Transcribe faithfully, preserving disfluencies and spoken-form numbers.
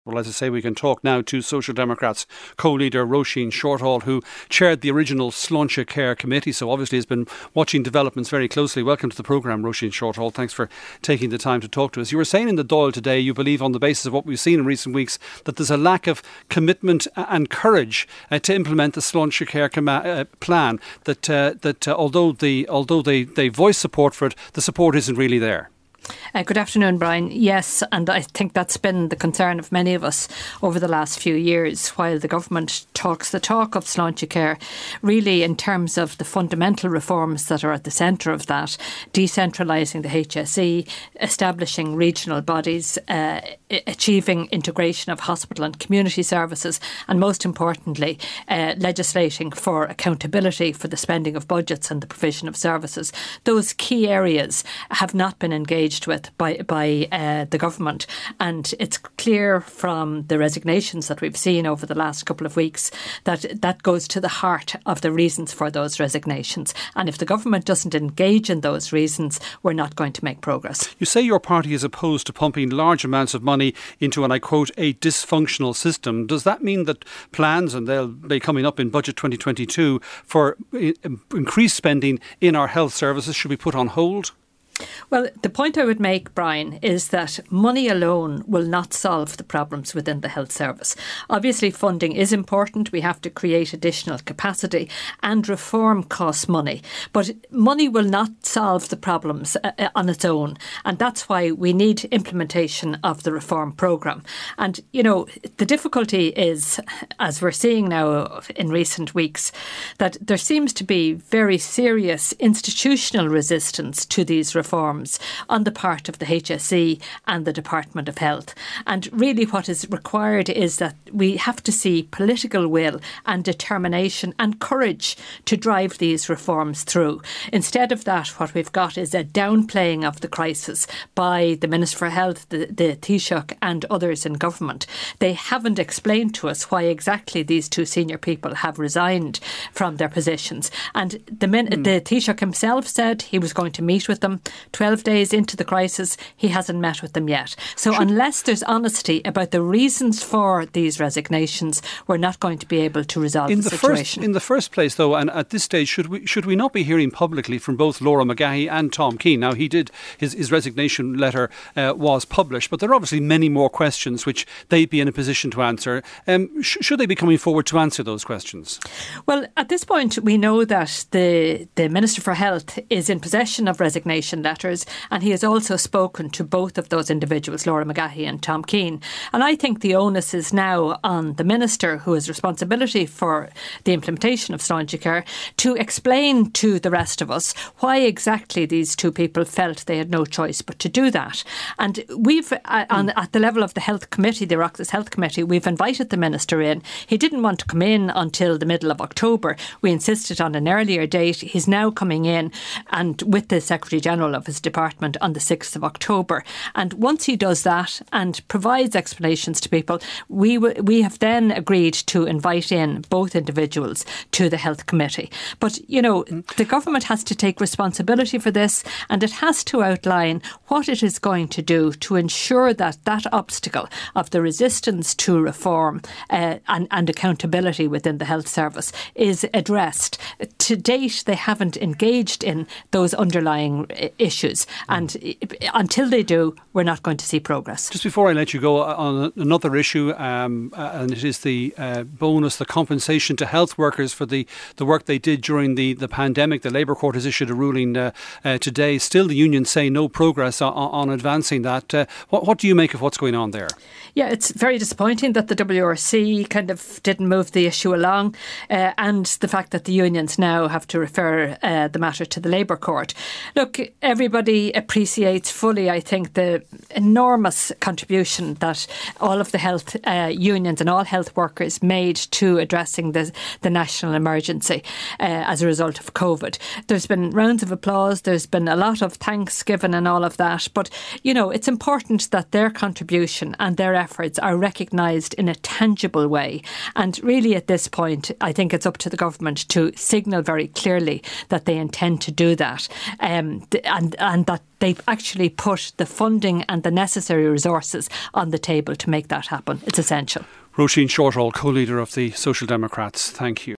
Well, as I say, we can talk now to Social Democrats co-leader Roisin Shortall, who chaired the original Sláinte Care Committee, so obviously has been watching developments very closely. Welcome to the programme, Roisin Shortall. Thanks for taking the time to talk to us. You were saying in the Dáil today, you believe on the basis of what we've seen in recent weeks, that there's a lack of commitment and courage uh, to implement the Sláinte Care com- uh, plan, that uh, that uh, although the although they, they voice support for it, the support isn't really there. Uh, good afternoon, Brian. Yes, and I think that's been the concern of many of us over the last few years, while the government talks the talk of Sláinte Care, really in terms of the fundamental reforms that are at the centre of that, decentralising the H S E, establishing regional bodies, uh, achieving integration of hospital and community services, and most importantly, uh, legislating for accountability for the spending of budgets and the provision of services. Those key areas have not been engaged with by by uh, the government, and it's clear from the resignations that we've seen over the last couple of weeks that that goes to the heart of the reasons for those resignations. And if the government doesn't engage in those reasons, we're not going to make progress. You say your party is opposed to pumping large amounts of money into, and I quote, a dysfunctional system. Does that mean that plans, and they'll be coming up in Budget twenty twenty-two, for increased spending in our health services should be put on hold? Well, the point I would make, Brian, is that money alone will not solve the problems within the health service. Obviously, funding is important. We have to create additional capacity, and reform costs money. But money will not solve the problems uh, on its own. And that's why we need implementation of the reform programme. And, you know, the difficulty is, as we're seeing now in recent weeks, that there seems to be very serious institutional resistance to these reforms. Reforms on the part of the H S E and the Department of Health. And really what is required is that we have to see political will and determination and courage to drive these reforms through. Instead of that, what we've got is a downplaying of the crisis by the Minister for Health, the, the Taoiseach and others in government. They haven't explained to us why exactly these two senior people have resigned from their positions. And the, mm. the Taoiseach himself said he was going to meet with them. twelve days into the crisis, he hasn't met with them yet. So Should unless there's honesty about the reasons for these resignations, we're not going to be able to resolve in the, the situation. First, in the first place, though, and at this stage, should we should we not be hearing publicly from both Laura McGahey and Tom Keane? Now, he did, his, his resignation letter uh, was published, but there are obviously many more questions which they'd be in a position to answer. Um, sh- should they be coming forward to answer those questions? Well, at this point, we know that the, the Minister for Health is in possession of resignation letters, and he has also spoken to both of those individuals, Laura McGahey and Tom Keane. And I think the onus is now on the Minister, who has responsibility for the implementation of Sláinte Care, to explain to the rest of us why exactly these two people felt they had no choice but to do that. And we've, uh, on, at the level of the Health Committee, the Oireachtas Health Committee, we've invited the Minister in. He didn't want to come in until the middle of October. We insisted on an earlier date. He's now coming in, and with the Secretary General of his department, on the sixth of October. And once he does that and provides explanations to people, we w- we have then agreed to invite in both individuals to the Health Committee. But, you know, the government has to take responsibility for this, and it has to outline what it is going to do to ensure that that obstacle of the resistance to reform uh, and, and accountability within the health service is addressed. To date, they haven't engaged in those underlying issues. And until they do, we're not going to see progress. Just before I let you go, on another issue, um, and it is the uh, bonus, the compensation to health workers for the, the work they did during the, the pandemic. The Labour Court has issued a ruling uh, uh, today. Still, the unions say no progress on, on advancing that. Uh, what, what do you make of what's going on there? Yeah, it's very disappointing that the W R C kind of didn't move the issue along, uh, and the fact that the unions now have to refer uh, the matter to the Labour Court. Look, everybody appreciates fully, I think, the enormous contribution that all of the health uh, unions and all health workers made to addressing the, the national emergency uh, as a result of COVID. There's been rounds of applause, there's been a lot of thanks given and all of that, but, you know, it's important that their contribution and their efforts are recognised in a tangible way. And really at this point, I think it's up to the government to signal very clearly that they intend to do that. Um, and and, and that they've actually put the funding and the necessary resources on the table to make that happen. It's essential. Roisin Shortall, co-leader of the Social Democrats, thank you.